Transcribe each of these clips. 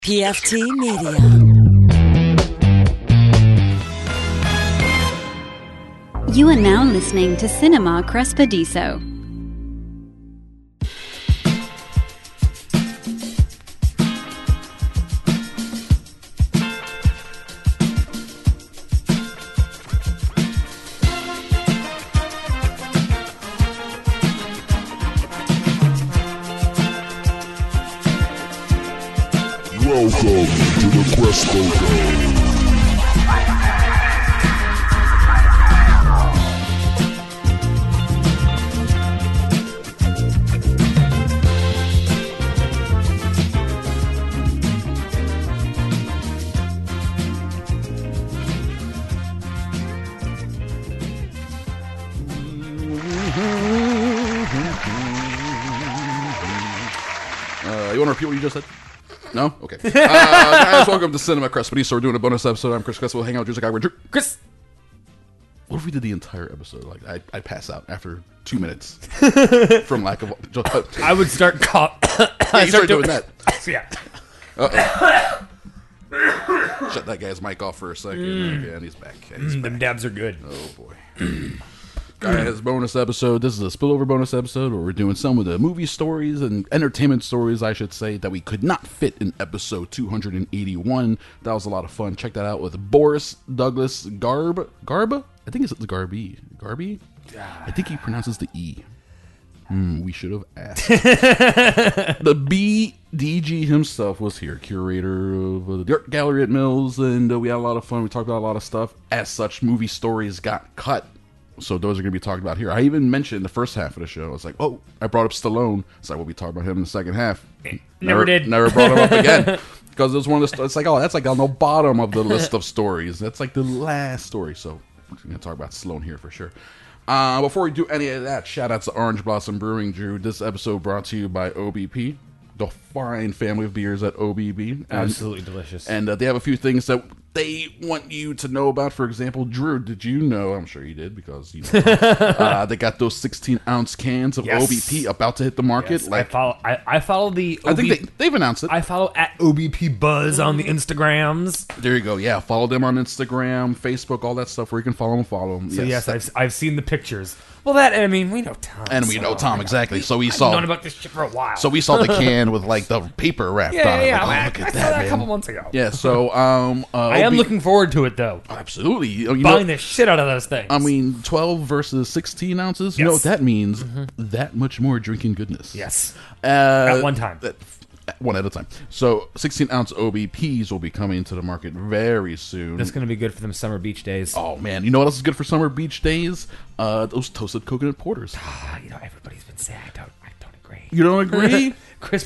PFT Media. You are now listening to Cinema Crespediso. Welcome to the Crespo Show. You want to repeat what you just said? No? Okay. Guys, welcome to Cinema Crespediso. We're doing a bonus episode. I'm Chris Crespo. Hang out with Drew Guy. Chris! What if we did the entire episode? Like, I'd pass out after 2 minutes from lack of... I would start you start doing that. Yeah. Shut that guy's mic off for a second. Okay, and he's back. And he's back. Them dabs are good. Oh, boy. Guys, bonus episode. This is a spillover bonus episode where we're doing some of the movie stories and entertainment stories, I should say, that we could not fit in episode 281. That was a lot of fun. Check that out with Boris Douglas Garba? I think it's Garby. Garby? I think he pronounces the E. We should have asked. The BDG himself was here, curator of the Art Gallery at Mills, and we had a lot of fun. We talked about a lot of stuff. As such, movie stories got cut. So those are going to be talked about here. I even mentioned the first half of the show. I was like, oh, I brought up Stallone. It's like, we'll be talking about him in the second half. Never did. Never brought him up again. Because it was one of the, it's like, oh, that's like on the bottom of the list of stories. That's like the last story. So we're going to talk about Stallone here for sure. Before we do any of that, shout out to Orange Blossom Brewing, Drew. This episode brought to you by OBP, the fine family of beers at OBB. Absolutely delicious. And they have a few things that they want you to know about. For example, Drew, did you know, I'm sure you did because you know, they got those 16-ounce cans of OBP about to hit the market. Yes, like I follow the I think they've announced it. I follow at OBP Buzz on the Instagrams. There you go. Yeah, follow them on Instagram, Facebook, all that stuff where you can follow them. So yes, I've seen the pictures. Well, that, I mean, we know Tom. And we know Tom, exactly. So we I've saw known about this shit for a while. So we saw the can with like the paper wrapped on it. Yeah. Like, oh, look I at saw that, that man. a couple months ago. Yeah, so I am looking forward to it, though. Absolutely. You Buying know, the shit out of those things. I mean, 12 versus 16 ounces. You know what Yes. that means? That much more drinking goodness. Yes. At one time. One at a time. So 16-ounce OBPs will be coming to the market very soon. That's going to be good for them summer beach days. Oh, man. You know what else is good for summer beach days? Those toasted coconut porters. You know, everybody's been saying I don't agree. You don't agree? Chris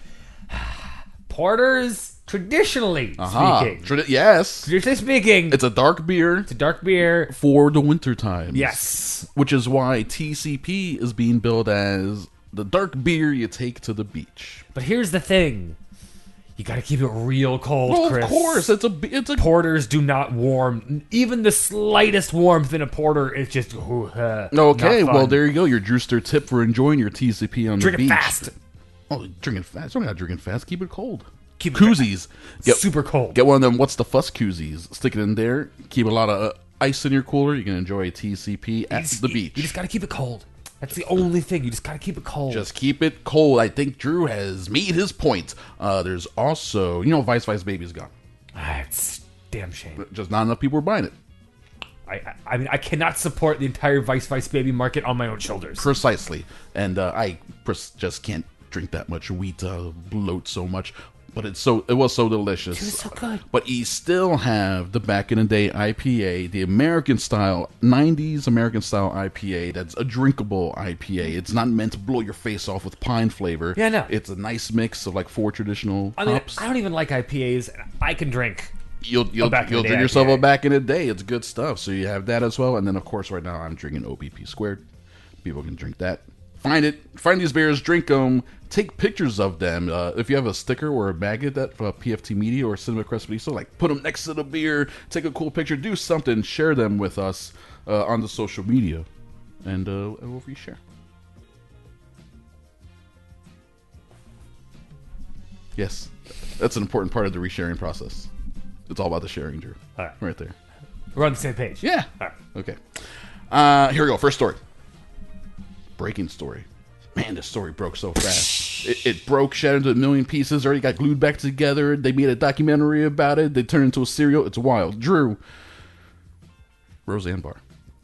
Porters, traditionally speaking. Yes. Traditionally speaking, It's a dark beer it's a dark beer. for the winter times. Yes. Which is why TCP is being billed as the dark beer you take to the beach. But here's the thing. You got to keep it real cold, Well, Chris. of course. It's a Porters do not warm. Even the slightest warmth in a porter is just Okay, not fun. well, there you go. Your Drewster tip for enjoying your TCP on Drink the it beach. fast. Oh, drinking fast. Don't got drinking fast. Keep it cold. Keep it Koozies. super cold. Get one of them. What's the fuss koozies? Stick it in there. Keep a lot of ice in your cooler. You can enjoy a TCP at the beach. You just got to keep it cold. That's the only thing. You just got to keep it cold. Just keep it cold. I think Drew has made his point. There's also, you know, Vice Baby's gone. It's a damn shame. Just not enough people are buying it. I mean, I cannot support the entire Vice Baby market on my own shoulders. Precisely. And I just can't drink that much wheat, bloat so much. But it was so delicious. It was so good. But you still have the back in the day IPA, the American style, 90s American style IPA that's a drinkable IPA. It's not meant to blow your face off with pine flavor. Yeah, no. It's a nice mix of like 4 traditional I mean, hops. I don't even like IPAs. I can drink. You'll back in the drink day yourself IPA. a back in the day. It's good stuff. So you have that as well. And then, of course, right now I'm drinking OBP squared. People can drink that. Find these beers, drink them, take pictures of them. If you have a sticker or a magnet that for PFT Media or Cinema Crespediso, like put them next to the beer, take a cool picture, do something, share them with us on the social media, and we'll reshare. Yes. That's an important part of the resharing process. It's all about the sharing, Drew. All right. Right there. We're on the same page. Yeah. All right. Okay. Here we go. First story. Breaking story. Man, this story broke so fast. It broke, shattered into a million pieces, already got glued back together. They made a documentary about it. They turned it into a serial. It's wild. Drew. Roseanne Barr.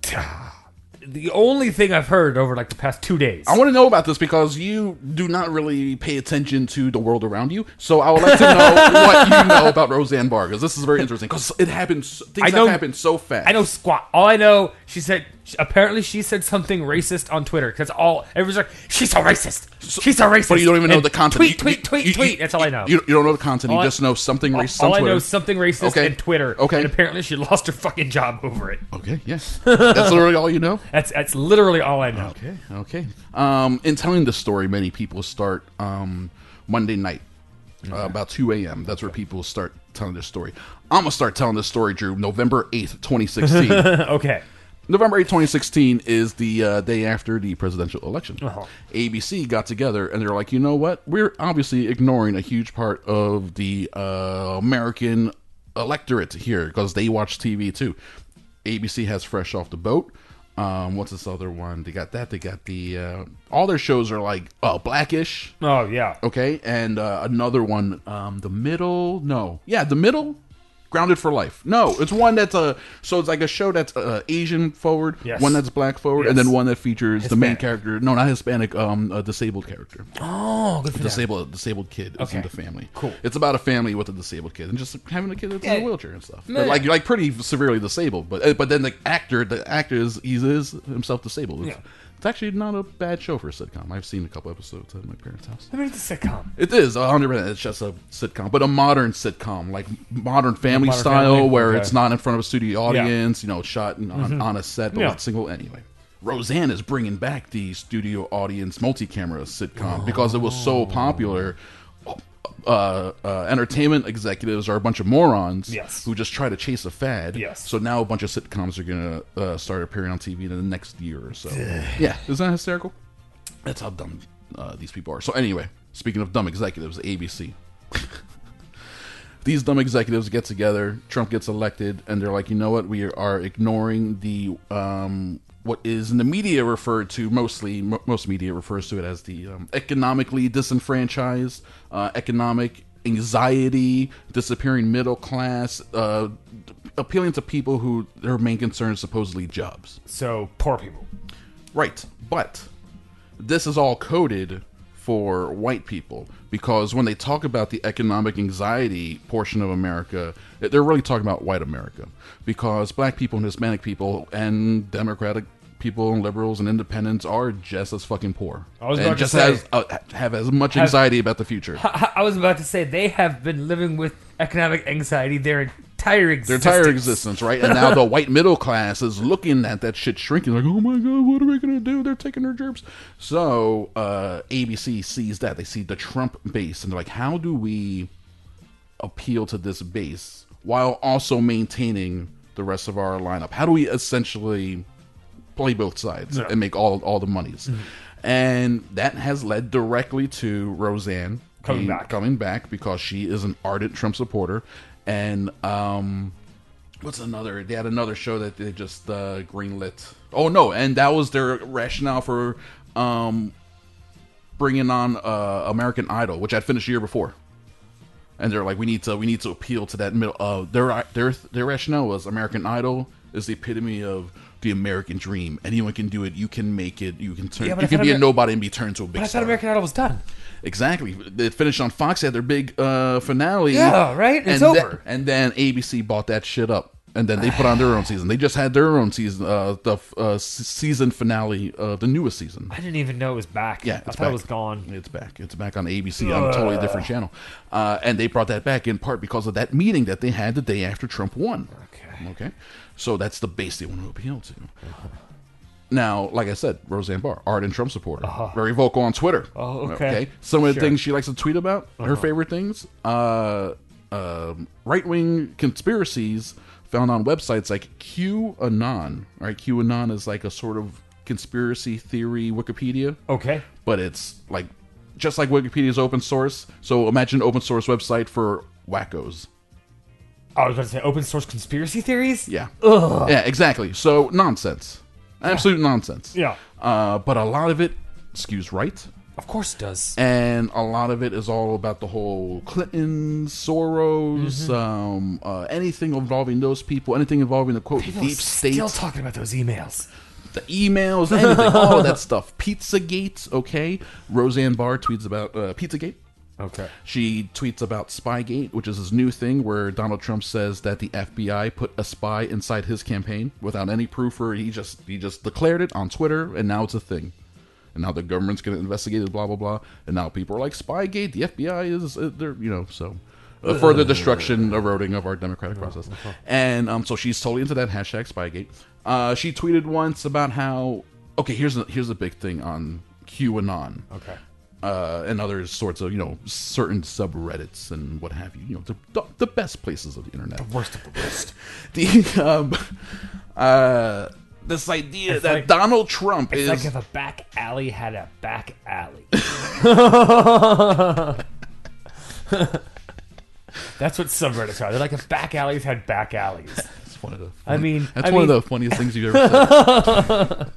The only thing I've heard over like the past 2 days. I want to know about this because you do not really pay attention to the world around you. So I would like to know what you know about Roseanne Barr, because this is very interesting. Because it happens, things have happened so fast. I know squat. All I know, she said. Apparently, she said something racist on Twitter. Because everyone's like, she's so racist. She's so racist. But you don't even know the content. Tweet. That's all I know. You don't know the content. You just know something racist on All I Twitter. know is something racist and Twitter. Okay. And apparently, she lost her fucking job over it. Okay. Yes. That's literally all you know. That's literally all I know. Okay. In telling the story, many people start Monday night, about 2 a.m. That's where people start telling their story. I'm gonna start telling this story, Drew. November 8th, 2016. Okay. November 8th, 2016 is the day after the presidential election. Uh-huh. ABC got together and they're like, you know what? We're obviously ignoring a huge part of the American electorate here because they watch TV too. ABC has Fresh Off the Boat. What's this other one? They got that. They got the all their shows are like Blackish. Oh yeah. Okay, and another one, The Middle. Grounded for Life. No, it's one that's so it's like a show that's Asian forward, yes. one that's black forward, yes. and then one that features Hispanic. the main character. No, not Hispanic. A disabled character. Oh, good for disabled kid is in the family. Cool. It's about a family with a disabled kid and just having a kid that's in a wheelchair and stuff. Yeah. But like pretty severely disabled. But then the actor is himself disabled. It's actually not a bad show for a sitcom. I've seen a couple episodes at my parents' house. I mean, it's a sitcom. It is 100%. It's just a sitcom, but a modern sitcom, like modern family Modern style, Family? where Okay. it's not in front of a studio audience. You know, shot on a set, but Yeah. with single anyway. Roseanne is bringing back the studio audience multi-camera sitcom because it was so popular. Entertainment executives are a bunch of morons Yes. who just try to chase a fad. Yes. So now a bunch of sitcoms are going to start appearing on TV in the next year or so. Yeah. Isn't that hysterical? That's how dumb these people are. So anyway, speaking of dumb executives, ABC. These dumb executives get together, Trump gets elected, and they're like, you know what? We are ignoring the what is in the media referred to most media refers to it as the economically disenfranchised, economic anxiety, disappearing middle class, appealing to people who their main concern is supposedly jobs. So poor people. Right, but this is all coded for white people because when they talk about the economic anxiety portion of America, they're really talking about white America because black people and Hispanic people and Democratic people and liberals and independents are just as fucking poor and just have as much anxiety about the future. I was about to say they have been living with economic anxiety their entire existence. Right? And now the white middle class is looking at that shit shrinking like, oh my god, what are we gonna do? They're taking their jobs. So ABC sees that. They see the Trump base and they're like, how do we appeal to this base while also maintaining the rest of our lineup? How do we essentially play both sides and make all the monies? And that has led directly to Roseanne coming back because she is an ardent Trump supporter. And what's another? They had another show that they just greenlit. Oh no! And that was their rationale for bringing on American Idol, which I'd finished a year before. And they're like, we need to appeal to that middle. Their rationale was American Idol is the epitome of the American dream. Anyone can do it. You can make it. You can turn. You can be a nobody and be turned to a big star. I thought American Idol was done. Exactly. It finished on Fox. They had their big finale. Yeah, right? It's over. And then ABC bought that shit up. And then they put on their own season. They just had their own season, the season finale of the newest season. I didn't even know it was back. Yeah, I thought it was gone. It's back. It's back on ABC on a totally different channel. And they brought that back in part because of that meeting that they had the day after Trump won. Okay. So that's the base they want to appeal to. Now, like I said, Roseanne Barr, ardent Trump supporter, very vocal on Twitter. Oh, okay. Some of the things she likes to tweet about, her favorite things, right-wing conspiracies found on websites like QAnon. Right, QAnon is like a sort of conspiracy theory Wikipedia. Okay. But it's like just like Wikipedia is open source, so imagine an open source website for wackos. I was going to say open source conspiracy theories? Yeah. Ugh. Yeah, exactly. So nonsense. Absolute nonsense. Yeah. But a lot of it skews right. Of course it does. And a lot of it is all about the whole Clinton, Soros, anything involving those people, anything involving the quote People deep state. still talking about those emails. The emails, anything, all of that stuff. Pizzagate, okay? Roseanne Barr tweets about Pizzagate. Okay. She tweets about Spygate, which is this new thing where Donald Trump says that the FBI put a spy inside his campaign without any proof, or he just declared it on Twitter, and now it's a thing. And now the government's going to investigate it, blah, blah, blah. And now people are like, Spygate, the FBI is, they're, so... further destruction, eroding of our democratic process. And so she's totally into that hashtag Spygate. She tweeted once about how... Okay, here's a big thing on QAnon. Okay. And other sorts of, certain subreddits and what have you. The best places of the internet. The worst of the worst. This idea It's that like- Donald Trump It's is... like if a back alley had a back alley. That's what subreddits are. They're like if back alleys had back alleys. It's one of the I mean- that's I one mean- of the funniest things you've ever said.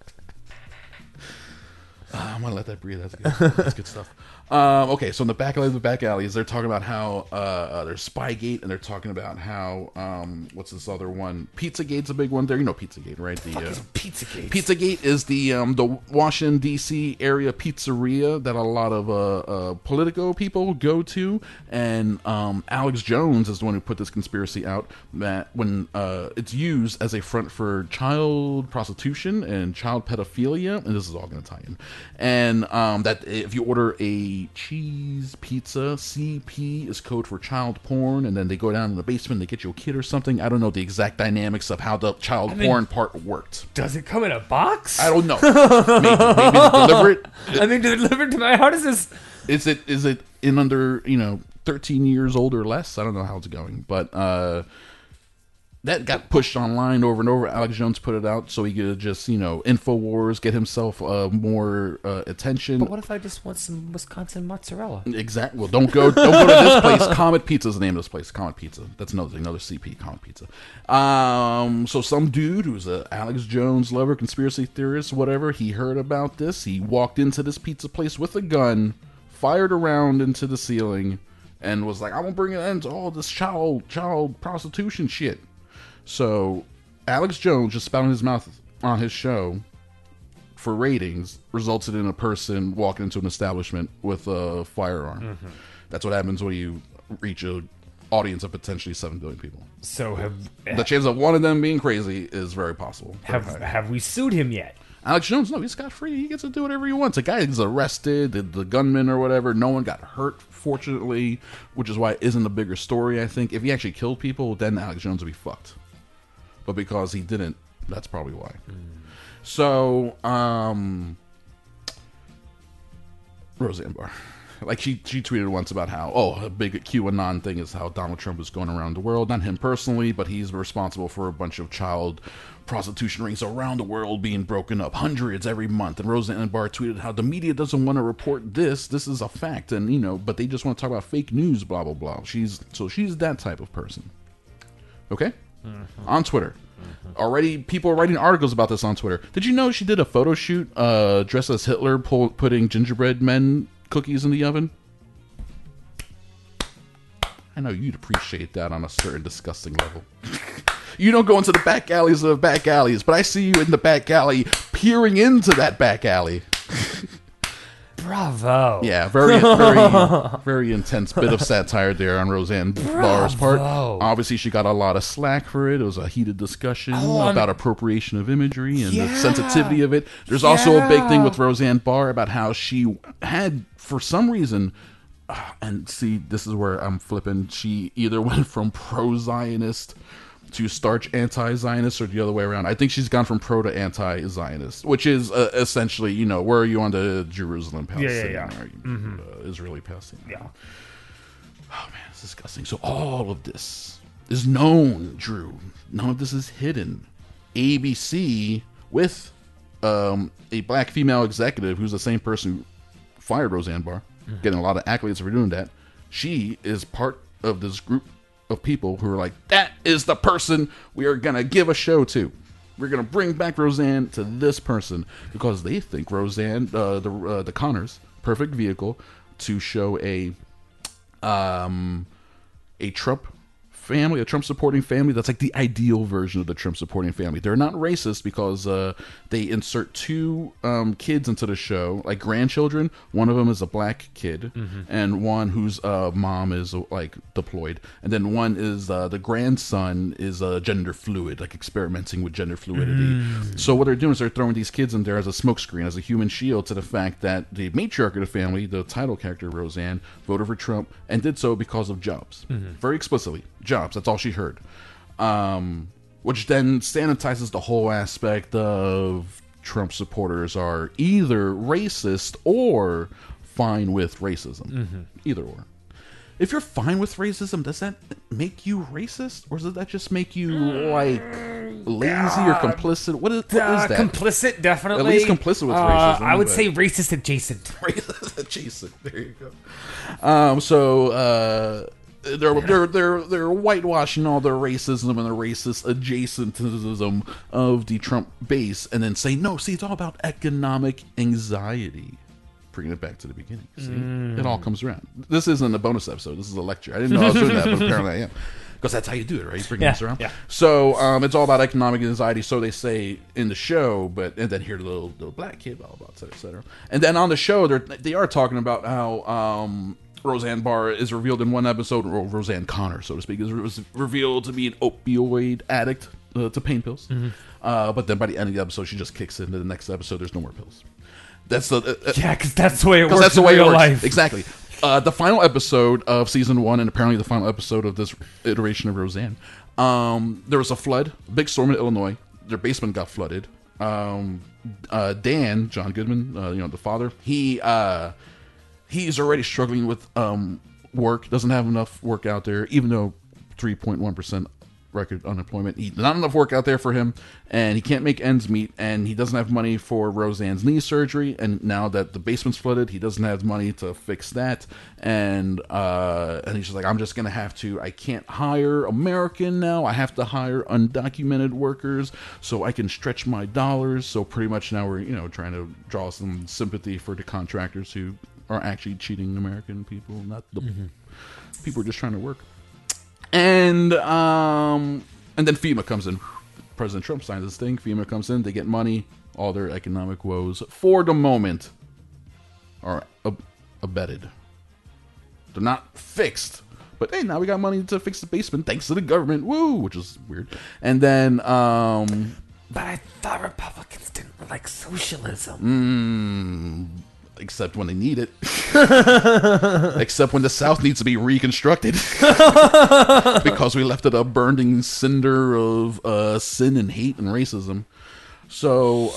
I'm gonna let that breathe. That's good. That's good stuff. Okay, so in the back alleys, they're talking about how there's Spygate, and they're talking about how what's this other one? Pizzagate's a big one. There, Pizzagate, right? The Pizzagate. Pizzagate is the Washington D.C. area pizzeria that a lot of Politico people go to, and Alex Jones is the one who put this conspiracy out that when it's used as a front for child prostitution and child pedophilia, and this is all going to tie in, and that if you order a cheese pizza, CP is code for child porn, and then they go down in the basement, they get you a kid or something. I don't know the exact dynamics of how the child porn part worked. Does it come in a box? I don't know. Maybe they deliver it. I mean, delivered to my... How does this... Is it in under 13 years old or less? I don't know how it's going, but that got pushed online over and over. Alex Jones put it out so he could just InfoWars, get himself more attention. But what if I just want some Wisconsin mozzarella? Exactly. Well, don't go to this place. Comet Pizza is the name of this place. Comet Pizza. That's another CP. Comet Pizza. So some dude who's a Alex Jones lover, conspiracy theorist, whatever, he heard about this. He walked into this pizza place with a gun, fired around into the ceiling, and was like, "I'm gonna bring an end to all this child prostitution shit." So Alex Jones just spouting his mouth on his show for ratings resulted in a person walking into an establishment with a firearm. Mm-hmm. That's what happens when you reach an audience of potentially 7 billion people. So The chance of one of them being crazy is very possible. have we sued him yet? Alex Jones, no, he's got free. He gets to do whatever he wants. The guy is arrested, the gunman or whatever. No one got hurt, fortunately, which is why it isn't a bigger story, I think. If he actually killed people, then Alex Jones would be fucked. But because he didn't, that's probably why. So, Roseanne Barr. Like, she tweeted once about how, a big QAnon thing is how Donald Trump is going around the world. Not him personally, but he's responsible for a bunch of child prostitution rings around the world being broken up. Hundreds every month. And Roseanne Barr tweeted how the media doesn't want to report this. This is a fact. And, but they just want to talk about fake news, blah, blah, blah. She's that type of person. Okay? Mm-hmm. On Twitter. Mm-hmm. Already, people are writing articles about this on Twitter. Did you know she did a photo shoot dressed as Hitler putting gingerbread men cookies in the oven? I know you'd appreciate that on a certain disgusting level. You don't go into the back alleys of back alleys, but I see you in the back alley peering into that back alley. Bravo. Yeah, very intense bit of satire there on Roseanne Barr's part. Obviously, she got a lot of slack for it. It was a heated discussion about appropriation of imagery and the sensitivity of it. There's also a big thing with Roseanne Barr about how she had, for some reason, and see, this is where I'm flipping, she either went from pro-Zionist to starch anti-Zionist or the other way around. I think she's gone from pro to anti-Zionist, which is essentially, where are you on the Jerusalem-Palestine? Yeah. Are you, Mm-hmm. Israeli-Palestine? Yeah. Oh, man, it's disgusting. So all of this is known, Drew. None of this is hidden. ABC, with a black female executive who's the same person who fired Roseanne Barr, getting a lot of accolades for doing that. She is part of this group of people who are like, that is the person we are going to give a show to. We're going to bring back Roseanne to this person because they think Roseanne, the Connors, perfect vehicle to show a Trump family, a Trump supporting family that's like the ideal version of the Trump supporting family. They're not racist because they insert two kids into the show, like grandchildren. One of them is a black kid, and one whose mom is like deployed, and then one is the grandson is gender fluid, like experimenting with gender fluidity. So what they're doing is they're throwing these kids in there as a smokescreen, as a human shield to the fact that the matriarch of the family, the title character Roseanne, voted for Trump and did so because of jobs, very explicitly. Jobs. That's all she heard. Which then sanitizes the whole aspect of Trump supporters are either racist or fine with racism. Either or. If you're fine with racism, does that make you racist? Or does that just make you, like, lazy or complicit? What is that? Complicit, definitely. At least complicit with racism. I would say racist adjacent. Racist adjacent. There you go. They're whitewashing all the racism and the racist adjacentism of the Trump base, and then say no. See, it's all about economic anxiety. Bringing it back to the beginning. See, it all comes around. This isn't a bonus episode. This is a lecture. I didn't know I was doing that, but apparently I am. Because that's how you do it, right? You bring this around. Yeah. So it's all about economic anxiety. So they say in the show, and then here the little black kid, blah blah blah, et cetera, et cetera. And then on the show, they are talking about how Roseanne Barr is revealed in one episode, or Roseanne Connor, so to speak, is revealed to be an opioid addict to pain pills. But then by the end of the episode, she just kicks into the next episode. There's no more pills. That's because that's the way it works. That's the way in real it works. Life. Exactly. The final episode of season 1, and apparently the final episode of this iteration of Roseanne, there was a flood, a big storm in Illinois. Their basement got flooded. Dan, John Goodman, the father, he's already struggling with work. Doesn't have enough work out there, even though 3.1% record unemployment. Not enough work out there for him, and he can't make ends meet, and he doesn't have money for Roseanne's knee surgery, and now that the basement's flooded, he doesn't have money to fix that, and he's just like, I'm just gonna have to, I can't hire American now, I have to hire undocumented workers so I can stretch my dollars. So pretty much now we're trying to draw some sympathy for the contractors who are actually cheating American people, not the people who are just trying to work. And then FEMA comes in. President Trump signs this thing. FEMA comes in. They get money. All their economic woes, for the moment, are abated. They're not fixed. But hey, now we got money to fix the basement thanks to the government. Woo! Which is weird. And then, but I thought Republicans didn't like socialism. Except when they need it. Except when the South needs to be reconstructed. Because we left it a burning cinder of sin and hate and racism. So,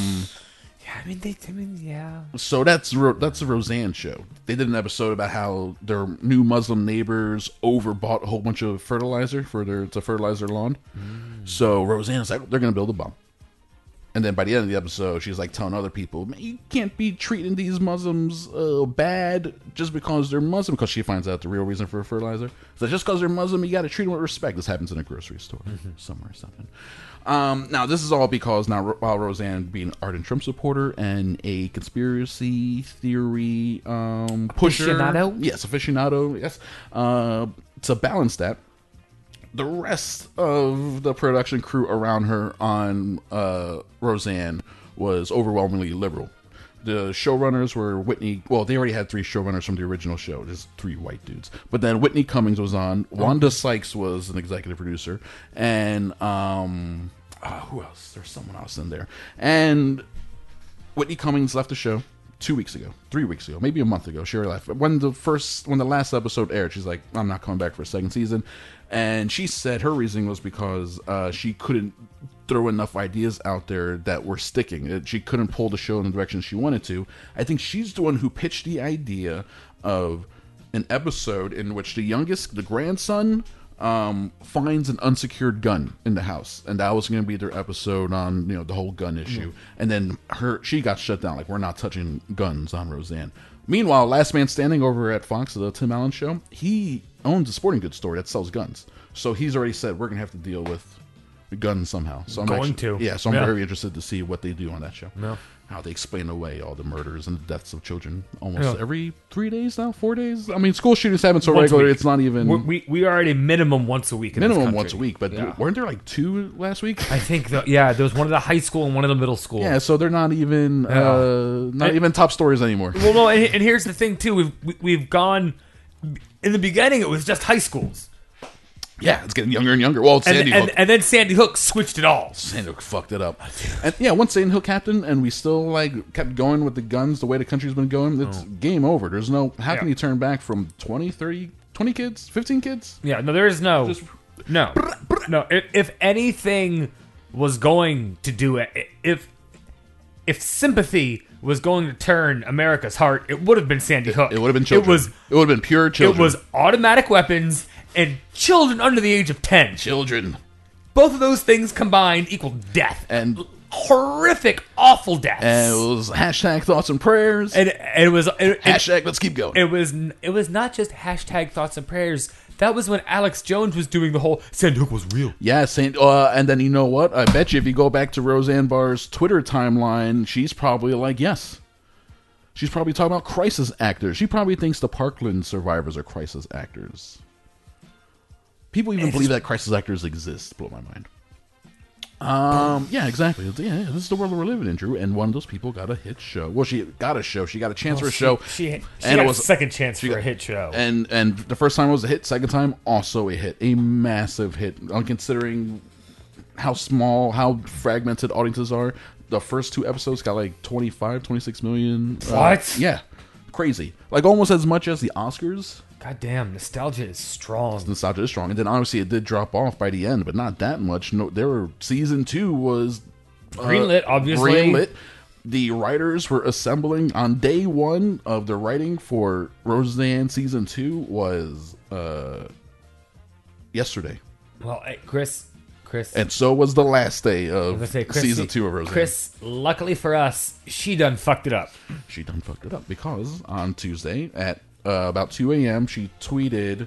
yeah. So that's a Roseanne show. They did an episode about how their new Muslim neighbors overbought a whole bunch of fertilizer to fertilize their lawn. So Roseanne's like, they're going to build a bomb. And then by the end of the episode, she's like telling other people, man, you can't be treating these Muslims bad just because they're Muslim, because she finds out the real reason for fertilizer. So just because they're Muslim, you got to treat them with respect. This happens in a grocery store somewhere or something. Now, this is all because now while Roseanne being an ardent Trump supporter and a conspiracy theory pusher. Aficionado? Yes, aficionado, yes. To balance that, the rest of the production crew around her on Roseanne was overwhelmingly liberal. The showrunners were Whitney. Well, they already had 3 showrunners from the original show. There's 3 white dudes. But then Whitney Cummings was on. Wanda Sykes was an executive producer. And who else? There's someone else in there. And Whitney Cummings left the show 2 weeks ago, 3 weeks ago, maybe a month ago. She already left. When the last episode aired, she's like, I'm not coming back for a second season. And she said her reasoning was because she couldn't throw enough ideas out there that were sticking. She couldn't pull the show in the direction she wanted to. I think she's the one who pitched the idea of an episode in which the grandson, finds an unsecured gun in the house, and that was going to be their episode on the whole gun issue. And then she got shut down. Like, we're not touching guns on Roseanne. Meanwhile, Last Man Standing over at Fox, the Tim Allen show, he owns a sporting goods store that sells guns. So he's already said we're going to have to deal with guns somehow. So I'm very interested to see what they do on that show. No. How they explain away all the murders and the deaths of children almost every 3 days now, 4 days. I mean, school shootings happen so regular. It's not even. We are at a minimum once a week. Minimum once a week, but weren't there like 2 last week? I think there was one at the high school and one at the middle school. Yeah, so they're not even even top stories anymore. Well, no, and here's the thing too. We've gone. In the beginning, it was just high schools. Yeah, it's getting younger and younger. Well, Sandy Hook. And then Sandy Hook switched it all. Sandy Hook fucked it up. And yeah, once Sandy Hook happened and we still like kept going with the guns the way the country's been going, it's game over. There's no, how can you turn back from 20, 30, 20 kids, 15 kids? Yeah, no, there is no. No. If anything was going to do it, if sympathy was going to turn America's heart, it would have been Sandy Hook. It would have been children. It would have been pure children. It was automatic weapons and children under the age of 10. Children. Both of those things combined equal death. And horrific, awful deaths. And it was hashtag thoughts and prayers. And it was... hashtag let's keep going. It was not just hashtag thoughts and prayers. That was when Alex Jones was doing the whole Sandy Hook was real. Yeah, and then you know what? I bet you if you go back to Roseanne Barr's Twitter timeline, she's probably like, yes. She's probably talking about crisis actors. She probably thinks the Parkland survivors are crisis actors. People even believe that crisis actors exist. Blow my mind. Yeah, exactly. Yeah, this is the world we're living in, Drew. And one of those people got a hit show. Well, she got a show. She got a chance for a show. She got a second chance for a hit show. And the first time was a hit. Second time, also a hit. A massive hit. Considering how small, how fragmented audiences are. The first 2 episodes got like 25, 26 million. What? Yeah. Crazy. Like almost as much as the Oscars. God damn, nostalgia is strong. Nostalgia is strong. And then obviously it did drop off by the end, but not that much. No, season 2 was greenlit, obviously. Greenlit. The writers were assembling on day 1 of the writing for Roseanne season 2 was yesterday. Well, Chris. And so was the last day of season 2 of Roseanne. Chris, luckily for us, she done fucked it up. She done fucked it up because on Tuesday at about 2 a.m. she tweeted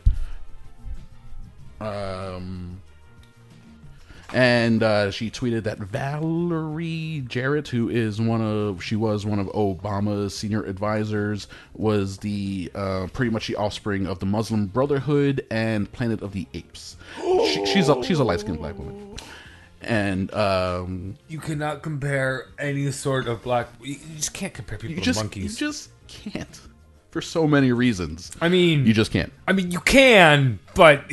she tweeted that Valerie Jarrett, who is one of Obama's senior advisors, was the pretty much the offspring of the Muslim Brotherhood and Planet of the Apes. She's a light-skinned black woman. And you cannot compare any sort of black. You just can't compare people to monkeys. You just can't. For so many reasons. I mean... You just can't. I mean, you can, but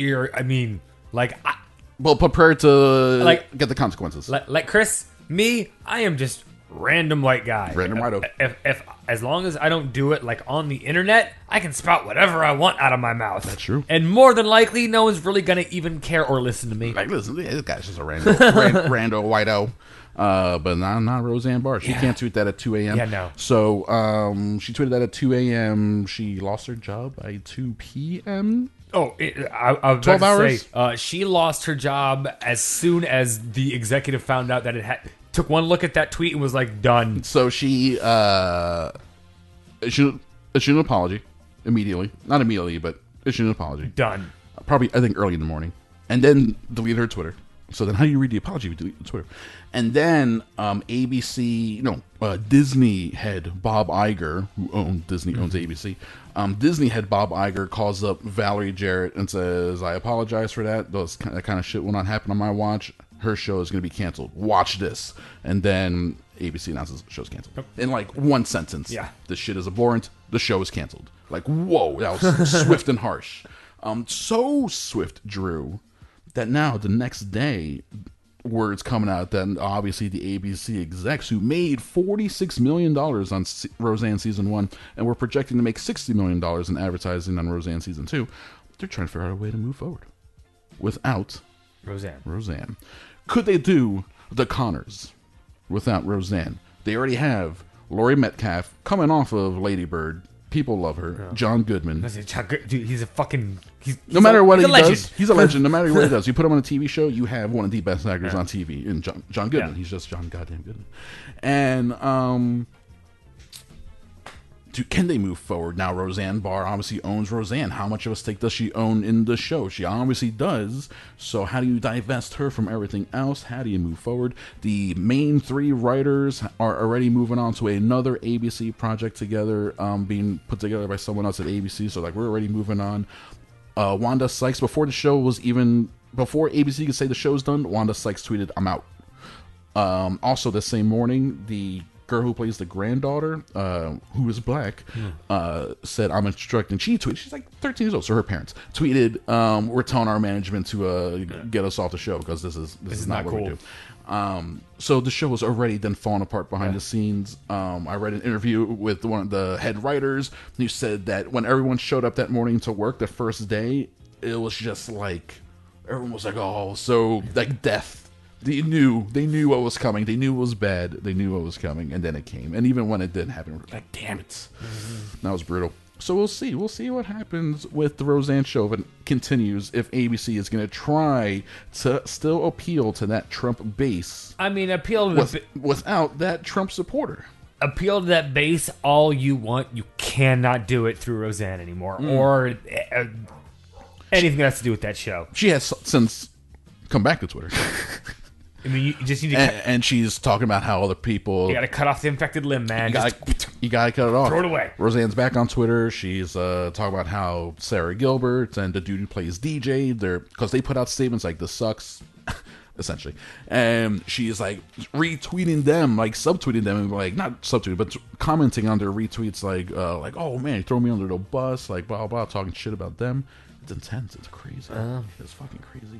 well, prepare to get the consequences. Like Chris, I am just random white guy. Random white. If as long as I don't do it like on the internet, I can spout whatever I want out of my mouth. That's true. And more than likely, no one's really going to even care or listen to me. Like, listen, this guy's just a rando white-o. But not Roseanne Barr. She can't tweet that at 2 a.m. Yeah, no. So she tweeted that at 2 a.m. She lost her job by 2 p.m. Oh, I was 12 hours? Say, she lost her job as soon as the executive found out that it had... Took one look at that tweet and was like, done. So she issued an apology immediately. Not immediately, but issued an apology. Done. Probably, I think, early in the morning. And then deleted her Twitter. So then how do you read the apology? You delete Twitter. And then Disney head Bob Iger, who owns ABC, Disney head Bob Iger calls up Valerie Jarrett and says, I apologize for that. That kind of shit will not happen on my watch. Her show is going to be canceled. Watch this. And then ABC announces the show's canceled. In like one sentence. Yeah. This shit is abhorrent. The show is canceled. Like, whoa, that was swift and harsh. So swift, Drew, that now the next day, words coming out that obviously the ABC execs who made $46 million on Roseanne season 1 and were projecting to make $60 million in advertising on Roseanne season 2, they're trying to figure out a way to move forward without Roseanne. Could they do the Connors without Roseanne? They already have Laurie Metcalf coming off of Lady Bird. People love her. Yeah. John Goodman. Dude, he's a fucking... no matter what he does, he's a legend. No matter what he does. You put him on a TV show, you have one of the best actors on TV. In John Goodman. Yeah. He's just John goddamn Goodman. And can they move forward? Now, Roseanne Barr obviously owns Roseanne. How much of a stake does she own in the show? She obviously does. So how do you divest her from everything else? How do you move forward? The main 3 writers are already moving on to another ABC project together, being put together by someone else at ABC. So, like, we're already moving on. Wanda Sykes, before ABC could say the show's done, Wanda Sykes tweeted, "I'm out." Also, the same morning, the girl who plays the granddaughter, who is black, said, "I'm instructing." She tweeted, she's like 13 years old, so her parents tweeted, "We're telling our management to get us off the show because this is not what cool. we do." So the show was already then falling apart behind the scenes. I read an interview with one of the head writers who said that when everyone showed up that morning to work the first day, it was just like everyone was like, "Oh," so like death. They knew what was coming. They knew it was bad. They knew what was coming, and then it came. And even when it didn't happen, we're like, "Damn it!" That was brutal. So we'll see. We'll see what happens with the Roseanne show if it continues. If ABC is going to try to still appeal to that Trump base. I mean, appeal to without that Trump supporter. Appeal to that base all you want. You cannot do it through Roseanne anymore, or anything that has to do with that show. She has since come back to Twitter. I mean, you just need to and she's talking about how other people... You got to cut off the infected limb, man. You got to cut it off. Throw it away. Roseanne's back on Twitter. She's talking about how Sarah Gilbert and the dude who plays DJ, because they put out statements like, "This sucks," essentially. And she's like retweeting them, like subtweeting them, and like not subtweeting, but commenting on their retweets, like, "Oh man, you throw me under the bus," like blah blah, talking shit about them. It's intense. It's crazy. It's fucking crazy.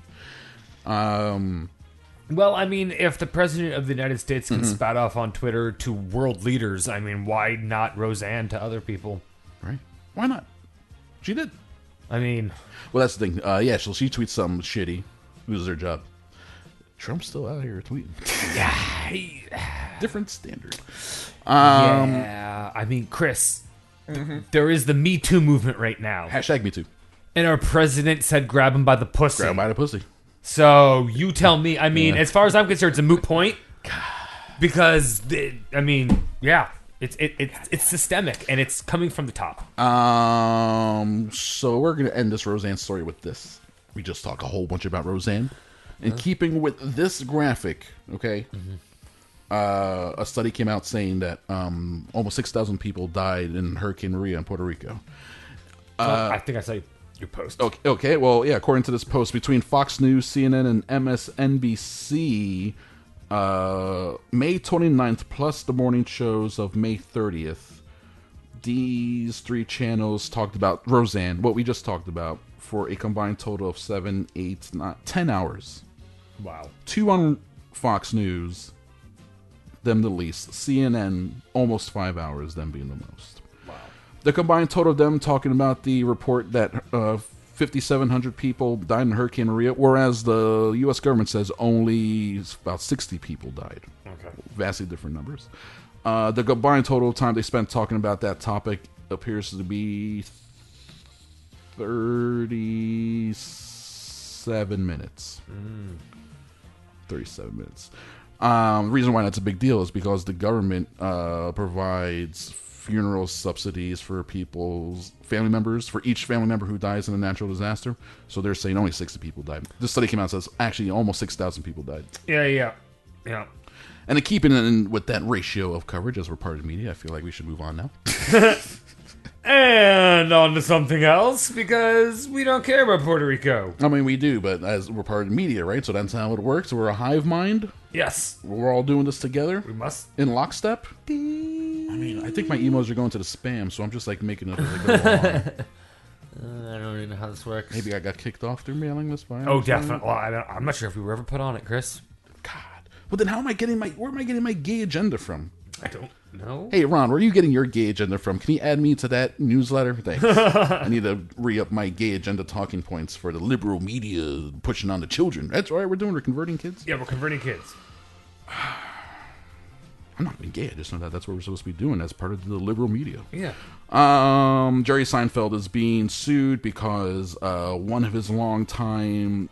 Well, I mean, if the president of the United States can spout off on Twitter to world leaders, I mean, why not Roseanne to other people? Right? Why not? She did. I mean... Well, that's the thing. Yeah, so she tweets something shitty. Loses her job. Trump's still out here tweeting. Yeah. Different standard. Yeah. I mean, Chris, there is the Me Too movement right now. Hashtag Me Too. And our president said grab him by the pussy. Grab him by the pussy. So you tell me. I mean, as far as I'm concerned, it's a moot point because it's systemic and it's coming from the top. So we're gonna end this Roseanne story with this. We just talk a whole bunch about Roseanne, and keeping with this graphic, okay. A study came out saying that almost 6,000 people died in Hurricane Maria in Puerto Rico. I think I saw your post. Okay. Well, yeah. According to this post, between Fox News, CNN, and MSNBC, May 29th plus the morning shows of May 30th, these 3 channels talked about Roseanne, what we just talked about, for a combined total of 7, 8, 9, 10 hours. Wow. 2 on Fox News, them the least. CNN, almost 5 hours, them being the most. The combined total of them talking about the report that 5,700 people died in Hurricane Maria, whereas the U.S. government says only about 60 people died. Okay. Vastly different numbers. The combined total of time they spent talking about that topic appears to be 37 minutes. 37 minutes. The reason why that's a big deal is because the government provides funeral subsidies for people's family members, for each family member who dies in a natural disaster. So they're saying only 60 people died. This study came out and says actually almost 6,000 people died. Yeah. And to keep it in with that ratio of coverage, as we're part of the media, I feel like we should move on now. And on to something else, because we don't care about Puerto Rico. I mean, we do, but as we're part of the media, right? So that's how it works. We're a hive mind. Yes. We're all doing this together. We must. In lockstep. I mean, I think my emails are going to the spam, so I'm just like making it up as I go along. I don't even know how this works. Maybe I got kicked off through mailing this by. Oh, definitely. Well, I'm not sure if we were ever put on it, Chris. God. Well, then where am I getting my gay agenda from? I don't know. Hey, Ron, where are you getting your gay agenda from? Can you add me to that newsletter? Thanks. I need to re-up my gay agenda talking points for the liberal media pushing on the children. That's right, we're converting kids. Yeah, we're converting kids. I'm not being gay. I just know that's what we're supposed to be doing as part of the liberal media. Yeah. Jerry Seinfeld is being sued because one of his longtime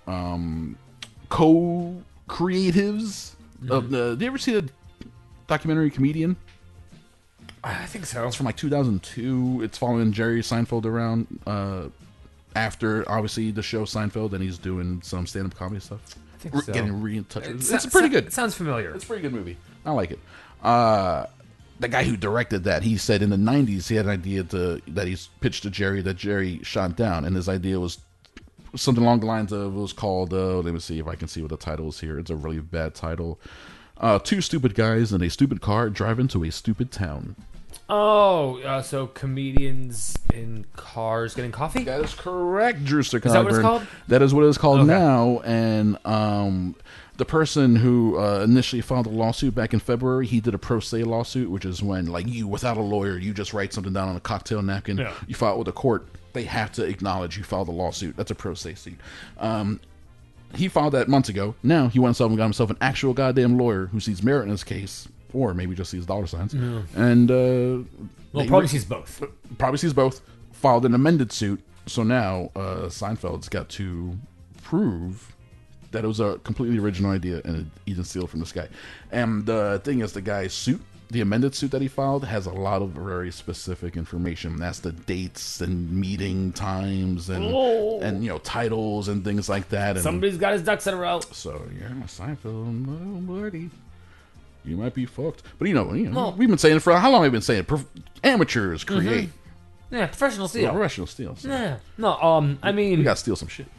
co-creatives of the. Do you ever see the documentary Comedian? I think so. It's from like 2002. It's following Jerry Seinfeld around after, obviously, the show Seinfeld, and he's doing some stand-up comedy stuff. I think so. Getting re in touch with it. It's pretty good. It sounds familiar. It's a pretty good movie. I like it. The guy who directed that, he said in the 90s he had an idea that he pitched to Jerry that Jerry shot down, and his idea was something along the lines of, it was called, let me see if I can see what the title is here. It's a really bad title. Two stupid guys in a stupid car drive into a stupid town. Oh, so comedians in cars getting coffee? That is correct, Drewster Cogburn. Is that what it's called? That is what it's called Okay. now, and the person who initially filed a lawsuit back in February, he did a pro se lawsuit, which is when, like, you, without a lawyer, you just write something down on a cocktail napkin, Yeah. you file it with the court, they have to acknowledge you filed a lawsuit. That's a pro se suit. He filed that months ago. Now he went and got himself an actual goddamn lawyer who sees merit in his case, or maybe just sees dollar signs, and Well, probably sees both. Probably sees both. Filed an amended suit, so now Seinfeld's got to prove that it was a completely original idea and he didn't steal it from this guy. And the thing is, the guy's suit, the amended suit that he filed, has a lot of very specific information. That's the dates and meeting times and titles and things like that. And Somebody's got his ducks in a row. so yeah, Seinfeld, oh, buddy, you might be fucked. But Well- we've been saying it for how long? Have we been saying it? Amateurs create. Yeah, professional steal. Professional steal. So Yeah. No, I we mean, gotta steal some shit.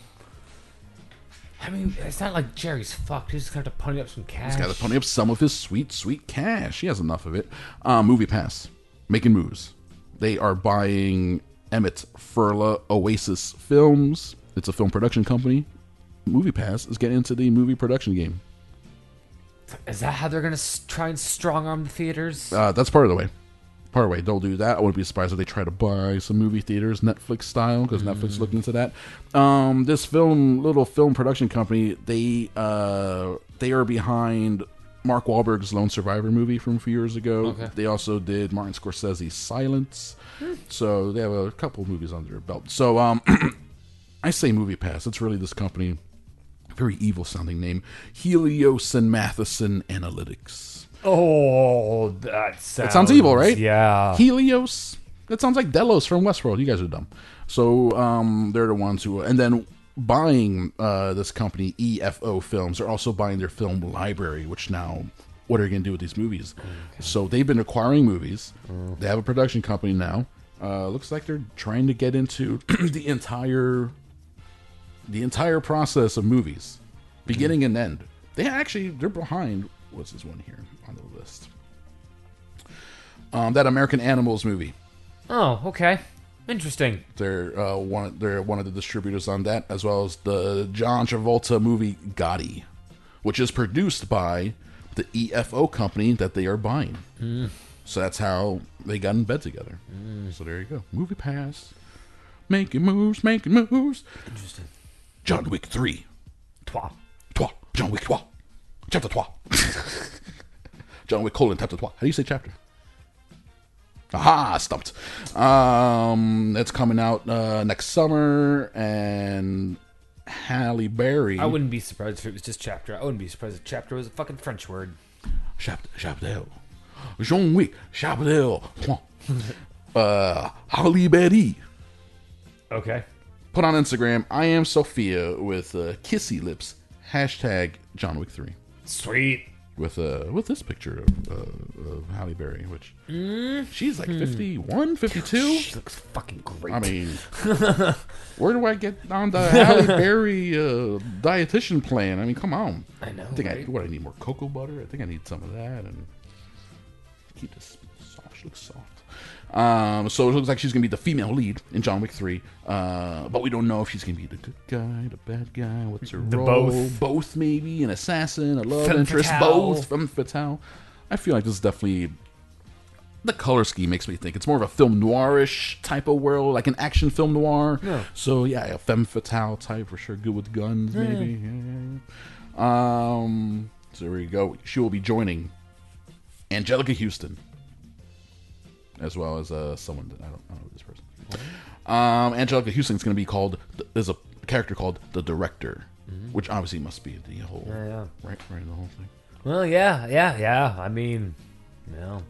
it's not like Jerry's fucked. He's just got to pony up some cash. He's got to pony up some of his sweet, sweet cash. He has enough of it. Movie Pass, making moves. They are buying Emmett Furla Oasis Films. It's a film production company. Movie Pass is getting into the movie production game. Is that how they're going to try and strong arm the theaters? That's part of the way. They'll do that. I wouldn't be surprised if they try to buy some movie theaters, Netflix style, because Netflix is looking into that. This little film production company, they are behind Mark Wahlberg's Lone Survivor movie from a few years ago. Okay. They also did Martin Scorsese's Silence. So they have a couple of movies under their belt. So I say Movie Pass. It's really this company, very evil sounding name, Helios and Matheson Analytics. Oh, that Sounds evil, right? Yeah. Helios. That sounds like Delos from Westworld. You guys are dumb. So they're the ones who, and then buying this company EFO Films, they're also buying their film library. Which now, what are you going to do with these movies? Okay. So they've been acquiring movies. They have a production company now. Looks like they're trying to get into the entire process of movies, beginning and end. They're behind. What's this one here on the list? That American Animals movie. Oh, okay. Interesting. They're one of the distributors on that, as well as the John Travolta movie Gotti, which is produced by the EFO company that they are buying. So that's how they got in bed together. So there you go. Movie Pass. Making moves. Interesting. John Wick 3. Twa. John Wick 3. Chapter 3. John Wick : chapter 3. How do you say chapter? Aha, stumped. It's coming out next summer, and Halle Berry. I wouldn't be surprised if it was just chapter. I wouldn't be surprised if chapter was a fucking French word. Chapter. Jean Wick. Chapter. Halle Berry. Okay. Put on Instagram, I am Sophia with kissy lips. Hashtag John Wick 3. Sweet. With this picture of Halle Berry, which she's like 51, 52. She looks fucking great. I mean, where do I get on the Halle Berry dietitian plan? I mean, come on. I know. I think right? I need more cocoa butter. I think I need some of that and keep this soft. She looks soft. So it looks like she's gonna be the female lead in John Wick 3, but we don't know if she's gonna be the good guy, the bad guy. What's her role? Both maybe, an assassin, a love interest, both. Femme fatale. I feel like this is definitely, the color scheme makes me think it's more of a film noirish type of world, like an action film noir. Yeah. So yeah, a femme fatale type for sure. Good with guns, maybe. Yeah. So there we go. She will be joining Angelica Houston, as well as someone that I don't know who this person is. Angelica Houston's going to be called, there's a character called the Director, which obviously must be the whole, right, the whole thing. Well, yeah. I mean, no.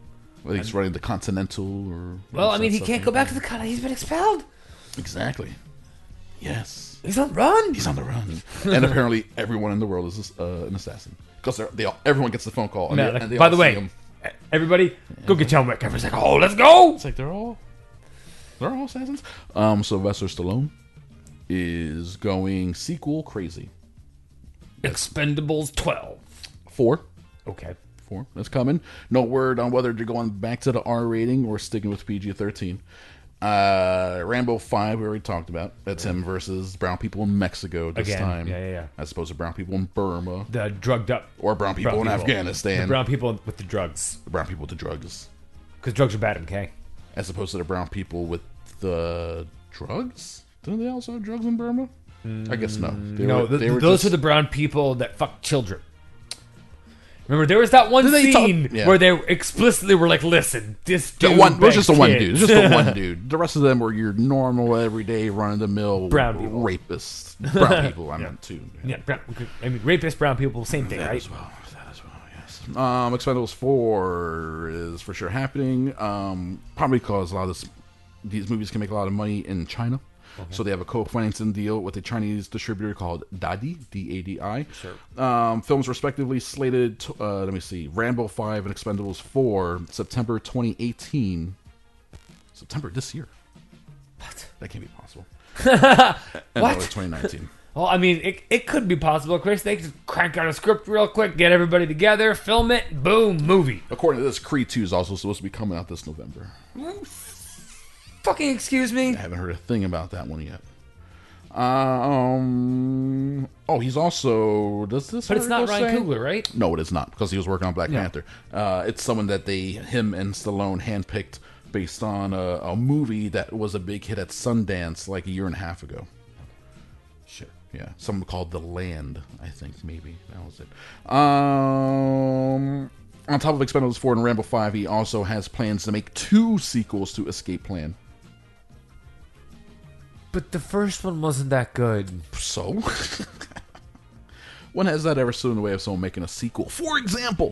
he's running the Continental or... Well, I mean, he can't go back to the Continental. He's been expelled. Exactly. Yes. He's on the run. He's on the run. And apparently everyone in the world is an assassin. Because everyone gets the phone call. And they by all the see way, him. everybody, go get John Wick. Everyone's like, oh, let's go. It's like they're all assassins. Sylvester Stallone is going sequel crazy. Expendables 12. 4. Okay. 4. That's coming. No word on whether they're going back to the R rating or sticking with PG-13. Rambo 5 we already talked about. That's him versus brown people in Mexico this time. Yeah. As opposed to brown people in Burma. The drugged up. Or brown people in Afghanistan. The brown people with the drugs. The brown people with the drugs. Because drugs are bad, okay? As opposed to the brown people with the drugs? Don't they also have drugs in Burma? I guess no. Those are the brown people that fuck children. Remember, there was that one scene where they explicitly were like, listen, this dude it was just the one dude. It was just the one dude. dude. The rest of them were your normal, everyday, run-of-the-mill brown people. Rapists. Brown people, I meant too. Yeah, rapist brown people, same thing, that right? As well, yes. Expendables 4 is for sure happening. Probably because a lot of these movies can make a lot of money in China. Okay. So they have a co-financing deal with a Chinese distributor called Dadi, D-A-D-I. Sure. Films respectively slated, Rambo 5 and Expendables 4, September 2018. September this year. What? That can't be possible. What? 2019. Well, I mean, it could be possible, Chris. They could crank out a script real quick, get everybody together, film it, boom, movie. According to this, Creed 2 is also supposed to be coming out this November. Fucking excuse me. I haven't heard a thing about that one yet. He's also... Does this? But it's not Ryan Coogler, right? No, it is not, because he was working on Black Panther. It's someone that him and Stallone handpicked based on a movie that was a big hit at Sundance like a year and a half ago. Sure. Yeah, something called The Land, I think, maybe. That was it. On top of Expendables 4 and Rambo 5, he also has plans to make 2 sequels to Escape Plan. But the first one wasn't that good. So? When has that ever stood in the way of someone making a sequel? For example,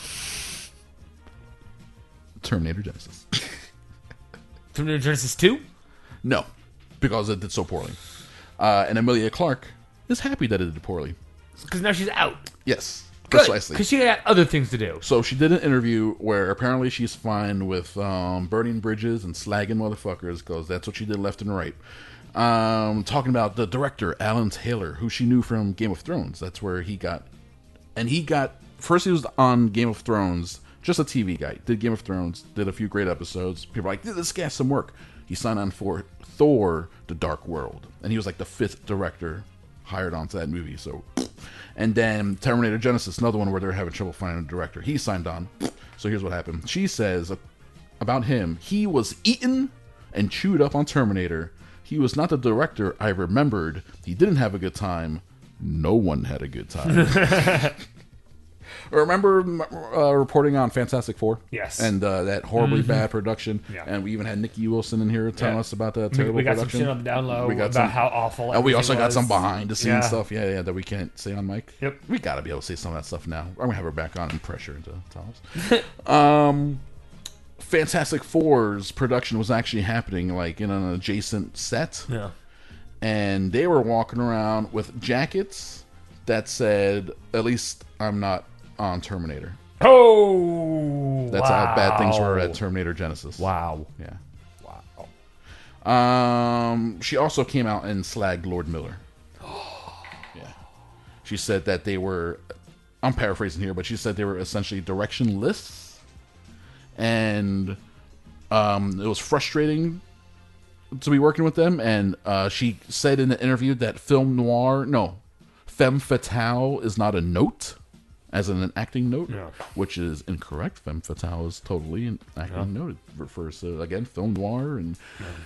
Terminator Genesis. Terminator Genesis 2? No, because it did so poorly. And Emilia Clarke is happy that it did poorly. Because now she's out. Yes, good, precisely. Because she got other things to do. So she did an interview where apparently she's fine with burning bridges and slagging motherfuckers, because that's what she did left and right. Talking about the director, Alan Taylor, who she knew from Game of Thrones. That's where he got... And first he was on Game of Thrones, just a TV guy. Did Game of Thrones, did a few great episodes. People were like, this guy has some work. He signed on for Thor, The Dark World. And he was like the 5th director hired onto that movie. So, and then Terminator Genesis, another one where they're having trouble finding a director. He signed on. So here's what happened. She says about him, he was eaten and chewed up on Terminator. He was not the director I remembered. He didn't have a good time. No one had a good time. Remember reporting on Fantastic Four? Yes. And that horribly bad production. Yeah. And we even had Nikki Wilson in here telling us about that terrible we got production. some shit on the down low about how awful And we also got was. some behind the scenes Yeah. stuff. Yeah, that we can't say on mic. Yep. We got to be able to say some of that stuff now. I'm going to have her back on and pressure into towels. Fantastic Four's production was actually happening like in an adjacent set. Yeah. And they were walking around with jackets that said, at least I'm not on Terminator. Oh! That's how bad things were at Terminator Genesis. Wow. Yeah. Wow. She also came out and slagged Lord Miller. Yeah. She said that they were, I'm paraphrasing here, but she said they were essentially directionless. And it was frustrating to be working with them. And she said in the interview that femme fatale is not a note, as in an acting note, which is incorrect. Femme fatale is totally an acting note. It refers to, again, film noir. And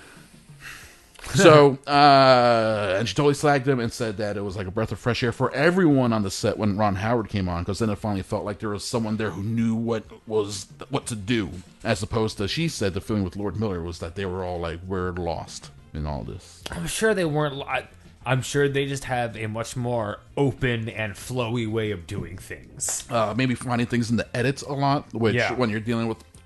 so, and she totally slagged them and said that it was like a breath of fresh air for everyone on the set when Ron Howard came on, because then it finally felt like there was someone there who knew what to do, as opposed to, she said, the feeling with Lord Miller was that they were all like, we're lost in all this. I'm sure they weren't. I'm sure they just have a much more open and flowy way of doing things. Maybe finding things in the edits a lot, which when you're dealing with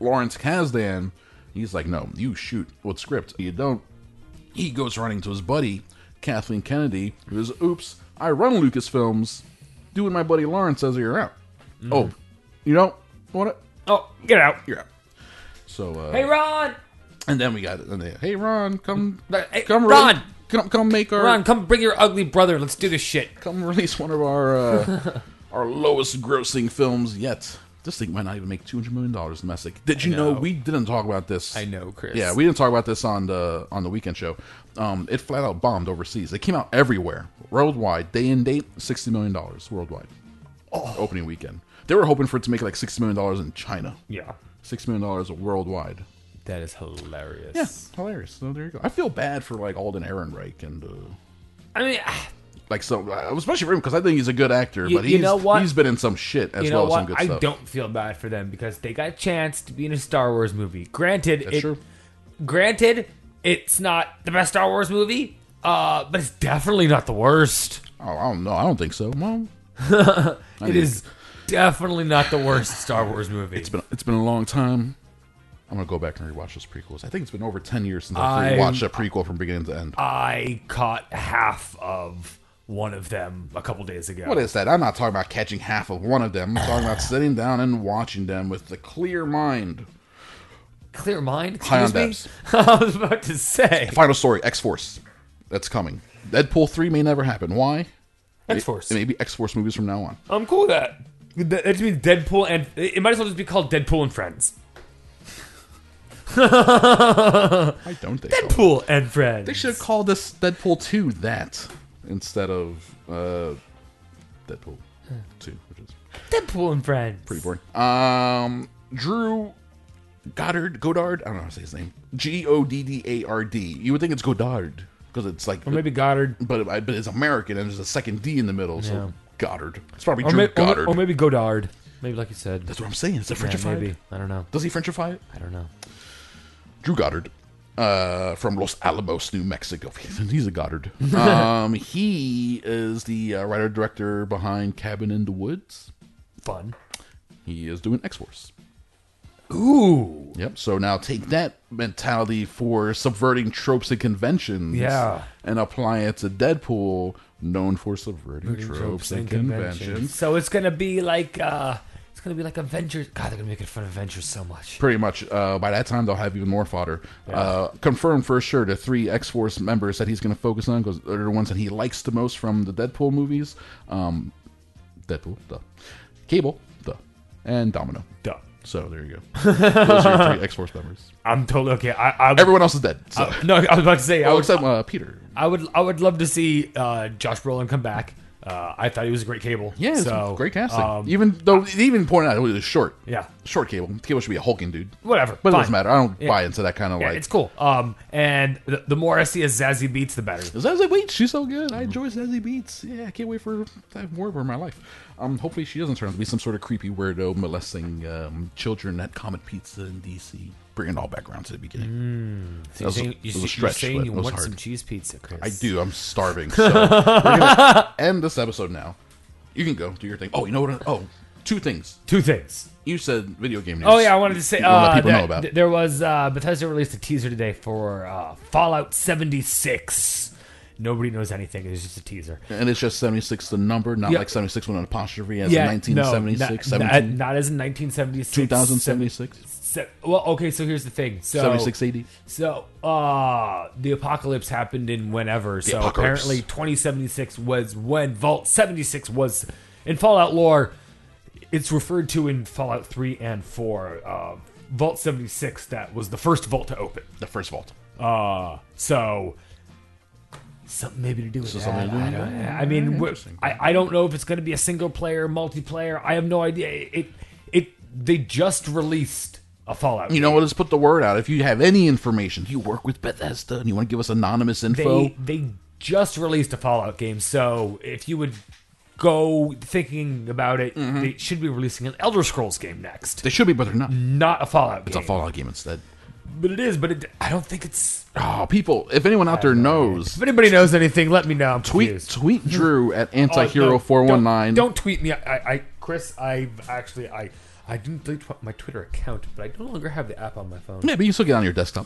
Lawrence Kasdan, he's like, no, you shoot with script. You don't. He goes running to his buddy, Kathleen Kennedy, who is, oops, I run Lucasfilms. Do what my buddy Lawrence says or you're out. Oh, you don't want it? Oh, get out. You're out. So, Hey, Ron. and then we got it. And they, hey, Ron, come Hey, come Ron. come make our Ron, come bring your ugly brother. Let's do this shit. come release one of our our lowest grossing films yet. This thing might not even make $200 million domestic. Did you know we didn't talk about this? I know, Chris. Yeah, we didn't talk about this on the weekend show. It flat out bombed overseas. It came out everywhere, worldwide, day and date, $60 million worldwide. Opening weekend. They were hoping for it to make like $60 million in China. Yeah. $6 million worldwide. That is hilarious. Yeah, hilarious. So there you go. I feel bad for like Alden Ehrenreich and I mean, like so, especially for him because I think he's a good actor. You- but you know what? he's been in some shit as you know well as some what? good I stuff. don't feel bad for them because they got a chance to be in a Star Wars movie. Granted, That's true. Granted, it's not the best Star Wars movie, but it's definitely not the worst. Oh, I don't know. I don't think so. Well, It is definitely not the worst Star Wars movie. it's been a long time. I'm gonna go back and rewatch those prequels. I think it's been over 10 years since I- I watched a prequel from beginning to end. I caught half of one of them a couple days ago. What is that? I'm not talking about catching half of one of them. I'm talking about sitting down and watching them with a clear mind. Clear mind? High on Excuse me? I was about to say. Final story: X-Force. That's coming. Deadpool 3 may never happen. Why? X-Force. It may be X-Force movies from now on. I'm cool with that. That just means Deadpool and... It might as well just be called Deadpool and Friends. I don't think so. Deadpool and Friends. They should have called this Deadpool 2 that instead of Deadpool 2, which is Deadpool and Friends. pretty boring. Drew Goddard. I don't know how to say his name. Goddard. You would think it's Godard because it's like, Or maybe Goddard. but it's American and there's a second D in the middle, so Yeah. Goddard. It's probably Or, Drew Goddard. or maybe Godard. Maybe like you said. That's what I'm saying. Is it Yeah, Frenchified? maybe. I don't know. Does he Frenchify it? I don't know. Drew Goddard, from Los Alamos, New Mexico. He's a Goddard. He is the writer-director behind Cabin in the Woods. Fun. He is doing X-Force. Ooh. Yep. So now take that mentality for subverting tropes and conventions. Yeah. And apply it to Deadpool, known for subverting tropes and conventions. So it's gonna be like Avengers. God, they're gonna make it fun of Avengers so much. Pretty much. By that time, they'll have even more fodder. Confirmed for sure the 3 X-Force members that he's going to focus on because they're the ones that he likes the most from the Deadpool movies. Deadpool, duh. Cable, duh. And Domino. Duh. So there you go. Those are your 3 X-Force members. I'm totally okay. I Everyone else is dead. So. no, I was about to say. Well, except Peter. I would love to see Josh Brolin come back. I thought he was a great Cable. Yeah, it's so, great casting. um, Even though he even pointed out it was short. Yeah. Short Cable. Cable should be a hulking dude. Whatever. But it fine. doesn't matter. I don't Yeah. buy into that kind of Yeah, like. it's cool. And the more I see as Zazie Beetz, the better. Zazie Beetz, she's so good. I enjoy Zazie Beetz. Yeah, I can't wait to have more of her in my life. Hopefully she doesn't turn out to be some sort of creepy weirdo molesting children at Comet Pizza in DC. Bring it all back around to the beginning. So That was a- you're it was a stretch, saying but you it was want hard. some cheese pizza, Chris. I do. I'm starving. So we're gonna end this episode now. You can go do your thing. Oh, you know what? Oh, 2 things. 2 things. You said video game news. Oh yeah, I wanted to say You wanna let people that know about. there was Bethesda released a teaser today for Fallout 76. Nobody knows anything. It's just a teaser. And it's just 76 the number, not Yeah. like 76 with an apostrophe as Yeah, 1976, no, 17, not as in 1976. 2076, Well, okay. So here's the thing. So 7680. So, the apocalypse happened in whenever. So apocalypse. apparently, 2076 was when Vault 76 was in Fallout lore. It's referred to in Fallout 3 and 4. Vault 76 that was the first vault to open. The first vault. So something maybe to do with So that. something to do with that? I mean, Interesting. I don't know if it's going to be a single player, multiplayer. I have no idea. They just released a Fallout. You know what? Let's put the word out. If you have any information, you work with Bethesda and you want to give us anonymous info. They just released a Fallout game, so if you would go thinking about it, they should be releasing an Elder Scrolls game next, They should be, but they're not. not a Fallout It's game. a Fallout game instead. But it is. But I don't think it's. Oh, people! If anyone out there knows, If anybody knows anything, let me know. I'm confused. tweet Drew at Oh, no, Antihero419. Don't tweet me. Chris, I I didn't delete my Twitter account, but I no longer have the app on my phone. Yeah, but you still get it on your desktop.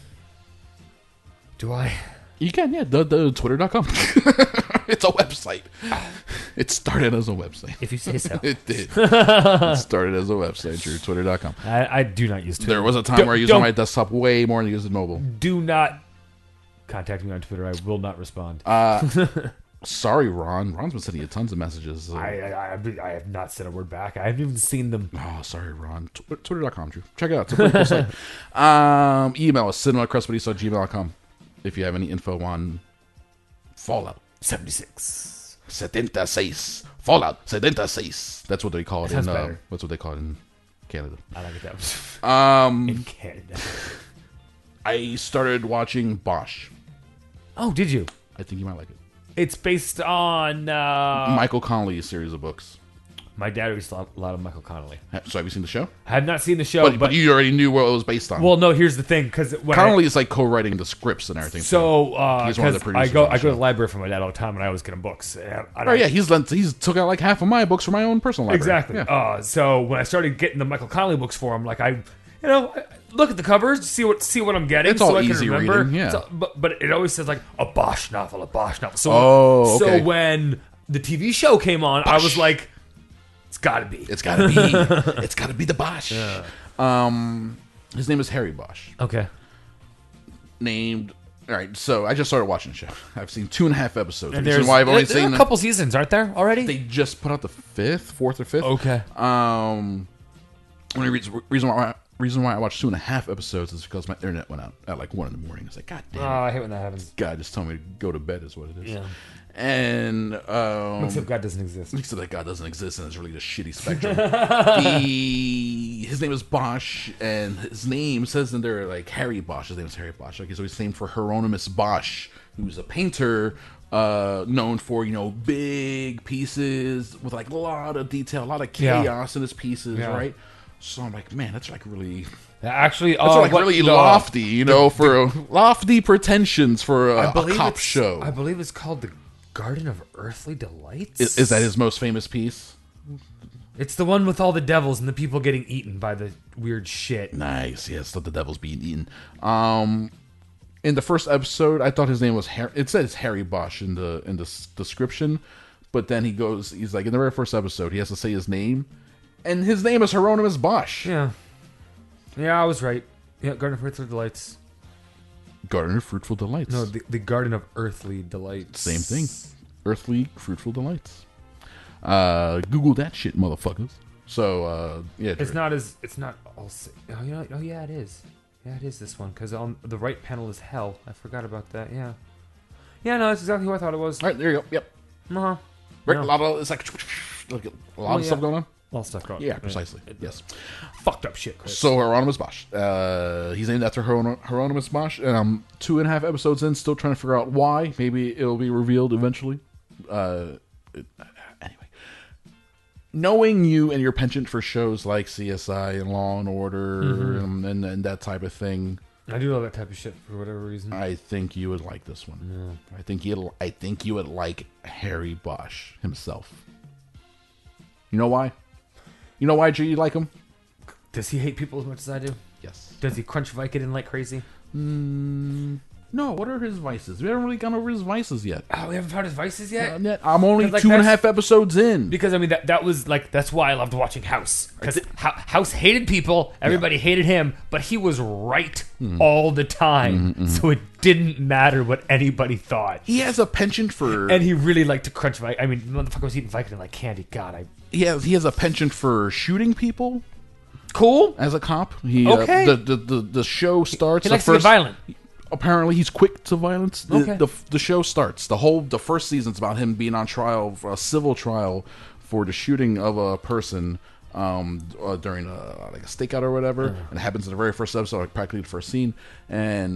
Do I? You can, yeah. The Twitter.com. It's a website. It started as a website. If you say so. It did. It started as a website. True. Twitter.com. I do not use Twitter. There was a time where I used it on my desktop way more than I used it mobile. Do not contact me on Twitter. I will not respond. Sorry, Ron. Ron's been sending you tons of messages. I have not said a word back. I haven't even seen them. Oh, sorry, Ron. Twitter.com, Drew. Check it out. It's a pretty cool site. Email us, cinemacrespediso@gmail.com if you have any info on Fallout 76. 76. Fallout 76. That's what they call it Sounds in better. that's what they call it in Canada. I like it that much. In Canada. I started watching Bosch. Oh, did you? I think you might like it. It's based on... Michael Connelly's series of books. My dad reads a lot of Michael Connelly. So have you seen the show? I have not seen the show, But you already knew what it was based on. Well, no, here's the thing, because Connelly is like co-writing the scripts and everything. So, he's one of the because producers I go on the to the show. library for my dad all the time, and I always get him books. Oh yeah, he's took out like half of my books for my own personal library. Exactly. Yeah. So when I started getting the Michael Connelly books for him, like I look at the covers, see what I'm getting. It's all so I easy can remember. reading, yeah. So, but it always says like a Bosch novel. So okay. so when the TV show came on, I was like, it's got to be. It's gotta be the Bosch. Yeah. His name is Harry Bosch. Okay. Named. All right, so I just started watching the show. I've seen 2.5 episodes. And The reason why I've only there are seen a couple seasons, aren't there already? They just put out the fourth or fifth. Okay. Only reason why I watched 2.5 episodes is because my internet went out at like 1 in the morning. It's like, God damn it. I hate when that happens. God just told me to go to bed is what it is. Yeah. And Except God doesn't exist. except that God doesn't exist and it's really just shitty Spectrum. His name is Bosch, and his name says in there like Harry Bosch. His name is Harry Bosch. Like, so he's named for Hieronymus Bosch, who's a painter known for big pieces with like a lot of detail, a lot of chaos in his pieces, right? So I'm like, man, that's like really. Actually, That's like really lofty, for lofty pretensions for a cop show. I believe it's called the Garden of Earthly Delights. Is that his most famous piece? It's the one with all the devils and the people getting eaten by the weird shit. Nice, yes, let the devil's being eaten. In the first episode, I thought his name was Harry. It says Harry Bosch in the description, but then he's like in the very first episode, he has to say his name, and his name is Hieronymus Bosch. Yeah, I was right. Yeah, Garden of Earthly Delights. Garden of Fruitful Delights. No, the Garden of Earthly Delights. Same thing. Earthly Fruitful Delights. Google that shit, motherfuckers. So, yeah. It's not. Oh, yeah, it is. Yeah, it is this one, because on the right panel is hell. I forgot about that, yeah. Yeah, no, that's exactly who I thought it was. All right, there you go. Yep. Uh-huh. Right, a lot of, it's like a lot of stuff going on. A lot of stuff going on. Yeah, precisely. Yes. Fucked up shit, Chris. So, Hieronymus Bosch. He's named after Hieronymus Bosch, and I'm 2.5 episodes in, still trying to figure out why. Maybe it'll be revealed eventually. Anyway. Knowing you and your penchant for shows like CSI and Law and Order and that type of thing, I do love that type of shit for whatever reason. I think you would like this one. Yeah. I think you would like Harry Bosch himself. You know why? You know why, G, you like him? Does he hate people as much as I do? Yes. Does he crunch Vicodin like crazy? No, what are his vices? We haven't really gone over his vices yet. Oh, we haven't found his vices yet? I'm only 2.5 episodes in. Because, I mean, that was, like, that's why I loved watching House. Because House hated people, everybody hated him, but he was right all the time. So it didn't matter what anybody thought. He has a penchant for... And he really liked to crunch Vicodin. I mean, the motherfucker was eating Vicodin like candy. God, He has a penchant for shooting people. Cool. As a cop. Okay. The show starts... He likes to get violent. Apparently, he's quick to violence. Okay. The show starts. The first season's about him being on trial for a civil trial for the shooting of a person during a stakeout or whatever. And it happens in the very first episode, like practically the first scene. And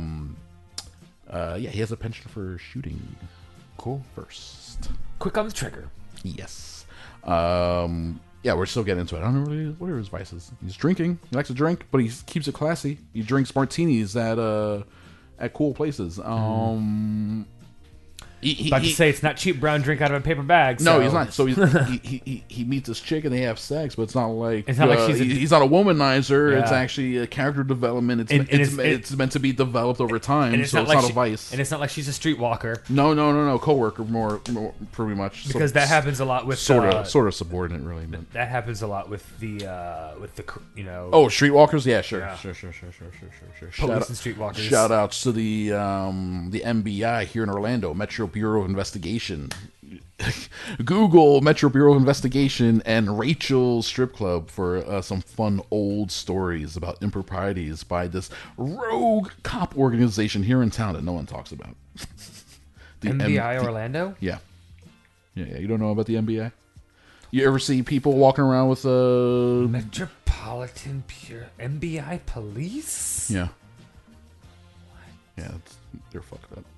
he has a penchant for shooting. Cool. First. Quick on the trigger. Yes. Yeah, we're still getting into it. I don't know really what are his vices. He's drinking. He likes to drink, but he keeps it classy. He drinks martinis at cool places. About to say it's not cheap brown drink out of a paper bag. No, so- he's not. So he meets this chick and they have sex, but it's not like It's not like he's not a womanizer. Yeah. It's actually a character development. And It's meant to be developed over time, and it's so not it's like not a vice. and it's not like she's a streetwalker, No. Coworker, more pretty much. because that happens a lot with sort of subordinate, really. But. that happens a lot with the Oh, streetwalkers, yeah, sure. Yeah. Sure. police and streetwalkers. Shout outs to the MBI here in Orlando, Metro Bureau of Investigation. Google Metro Bureau of Investigation and Rachel's Strip Club for some fun old stories about improprieties by this rogue cop organization here in town that no one talks about. The MBI Orlando. Yeah. You don't know about the MBI? You ever see people walking around with Metropolitan Pure MBI Police. Yeah. Yeah, they're fucked up.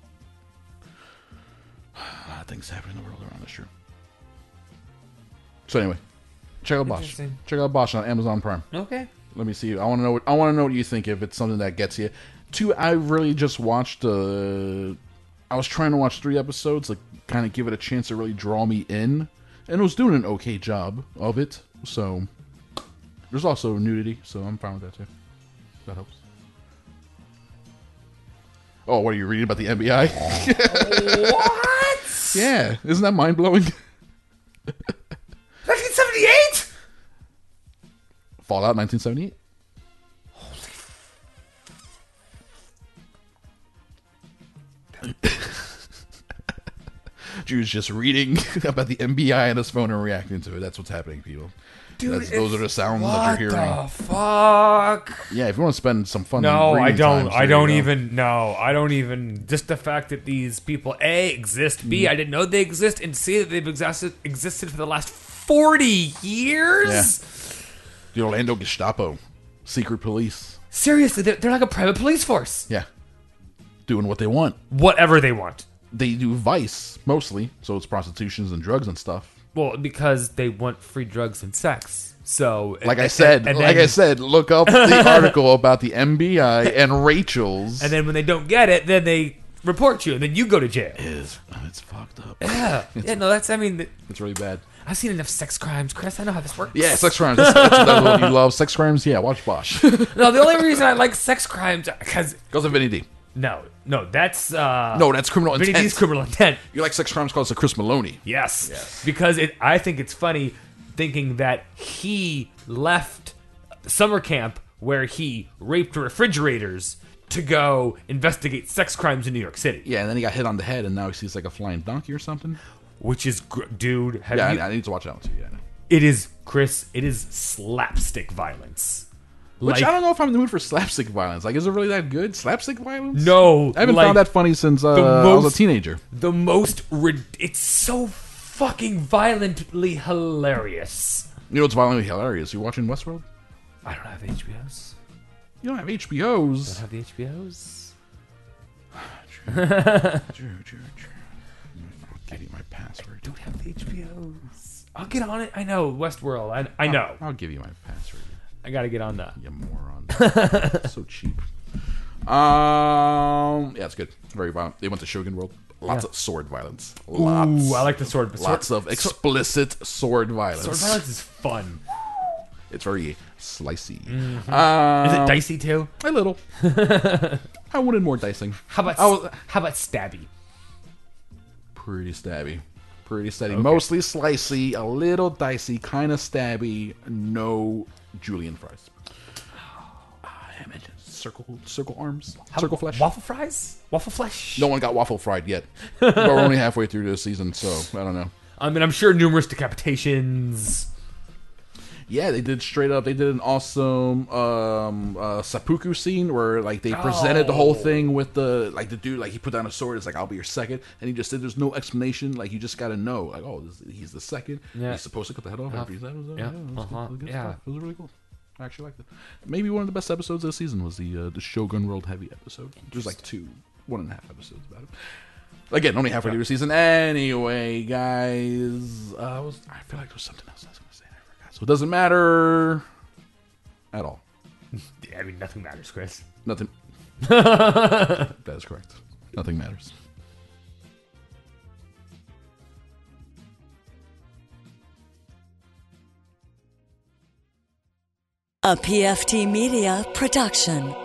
A lot of things happening in the world around this year. So anyway, check out Bosch. Interesting. Check out Bosch on Amazon Prime. Okay. Let me see. I want to know. I want to know what you think if it's something that gets you. Two, I really just watched. I was trying to watch 3 episodes, like kind of give it a chance to really draw me in, and it was doing an okay job of it. So there's also nudity, so I'm fine with that too. That helps. Oh, what are you reading about the NBA? What? Yeah, isn't that mind blowing? 1978. Fallout 1978. Drew's just reading about the NBA on his phone and reacting to it. That's what's happening, people. Dude, Those are the sounds that what you're hearing. the fuck? Yeah, if you want to spend some fun. No, I reading don't. times, I there don't you go. even. No, I don't even. Just the fact that these people A exist, B I didn't know they exist, and C that they've existed for the last 40 years. Yeah. The Orlando Gestapo, secret police. Seriously, they're like a private police force. Yeah, doing what they want. Whatever they want. They do vice mostly, so it's prostitutions and drugs and stuff. Well, because they want free drugs and sex. So, Like I said, look up the article about the MBI and Rachel's. and then when they don't get it, then they report you, and then you go to jail. It's fucked up. Yeah, no, that's. I mean, It's really bad. I've seen enough sex crimes, Chris. I know how this works. Yeah, sex crimes. That's what you love. Sex crimes. Yeah, watch Bosch. No, the only reason I like sex crimes because Goes to Vinny D. no, that's No, that's criminal Vinny intent. D's criminal intent. You like sex crimes called Chris Maloney. Yes. Because I think it's funny thinking that he left summer camp where he raped refrigerators to go investigate sex crimes in New York City. Yeah, and then he got hit on the head, and now he sees like a flying donkey or something. Which is, dude, have Yeah, you, I need to watch that one too. Yeah, I know. it is, Chris, it is slapstick violence. Which I don't know if I'm in the mood for slapstick violence. Like, is it really that good? Slapstick violence? No, I haven't like, found that funny since I was most- a teenager. The most, it's so fucking violently hilarious. You know what's violently hilarious? You watching Westworld? I don't have HBOs. You don't have HBOs. Don't have the HBOs. Drew. I'll give you my password. Don't have the HBOs. I'll get on it. I know Westworld. I know. I'll give you my password. I gotta get on that. You moron. So cheap. Yeah, it's good. Very violent. They went to Shogun World. Lots of sword violence. Lots. Ooh, I like the sword. Lots of explicit sword violence. Sword violence is fun. It's very slicey. Is it dicey too? A little. I wanted more dicing. How about stabby? Pretty stabby. Pretty stabby. Mostly slicey, a little dicey, kind of stabby. No Julian fries. Damn it. Circle arms. Circle flesh. Waffle fries? Waffle flesh? No one got waffle fried yet. But we're only halfway through this season, so I don't know. I mean, I'm sure numerous decapitations. Yeah, they did straight up. They did an awesome seppuku scene where like they presented the whole thing with the dude, like he put down a sword. It's like, I'll be your second, and he just said there's no explanation. Like you just got to know, like, oh, he's the second. Yeah. He's supposed to cut the head off after he's dead. Yeah. It was good Yeah. stuff. It was really cool. I actually liked it. Maybe one of the best episodes of the season was the Shogun World Heavy episode. There's like 1.5 episodes about it. Again, only halfway through the season. Anyway, guys, I feel like there was something else I was going to say. I forgot. So it doesn't matter at all. I mean, nothing matters, Chris. Nothing. That is correct. Nothing matters. A PFT Media production.